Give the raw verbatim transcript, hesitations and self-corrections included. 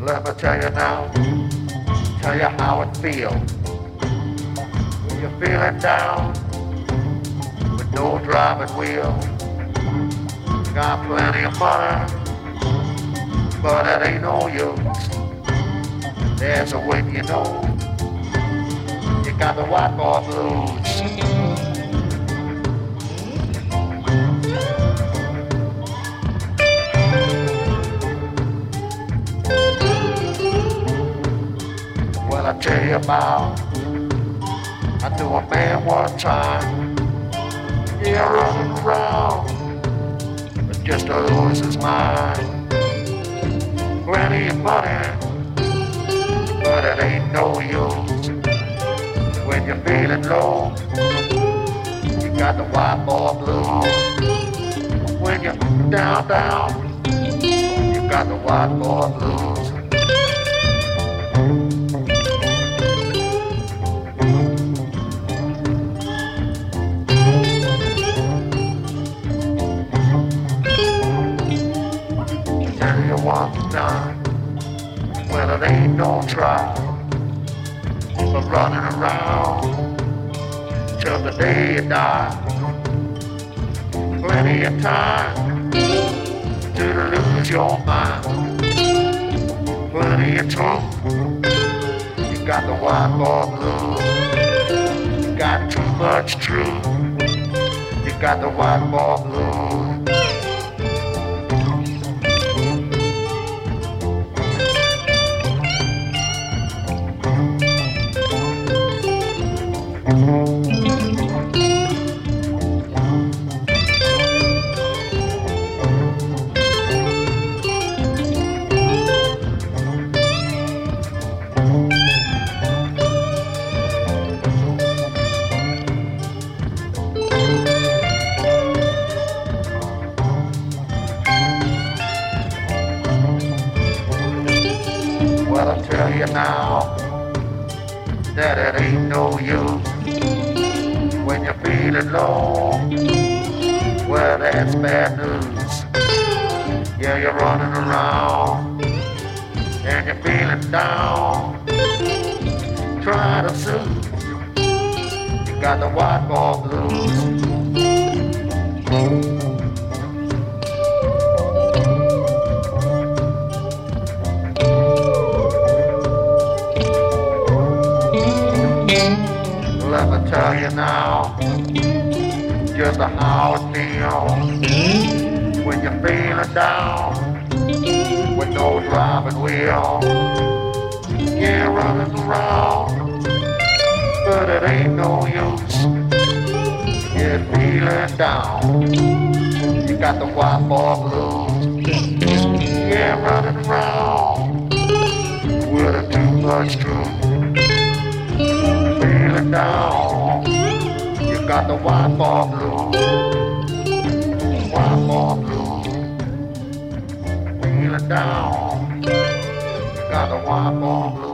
let me tell you now, tell you how it feels. When you're feeling down with no driving wheel. Got plenty of money, but it ain't no use. There's a way you know you got the white boy blues. Well, I tell you about, I knew a man one time, yeah, running around, but just to lose his mind. Plenty of money, but it ain't no use. When you're feeling low, you got the white boy blues. When you're down, down, you got the white boy blues. Tell you one time, well it ain't no trial, but running around till the day you die. Plenty of time to lose your mind. Plenty of time, you got the white boy blues. You got too much truth, you got the white boy blues. Well, I tell you now that it ain't no use when you're feeling low. Well, that's bad news. Yeah, you're running around and you're feeling down. Try to soothe. You got the white boy blues. Let me tell you now, just how it feels when you're feeling down with no driving wheel. Yeah, running around, but it ain't no use. You're feeling down, you got the white boy blues. Yeah, running around with too much truth. Feeling down, you got the white boy blues. White boy blues. Feeling down, you got the white boy blues.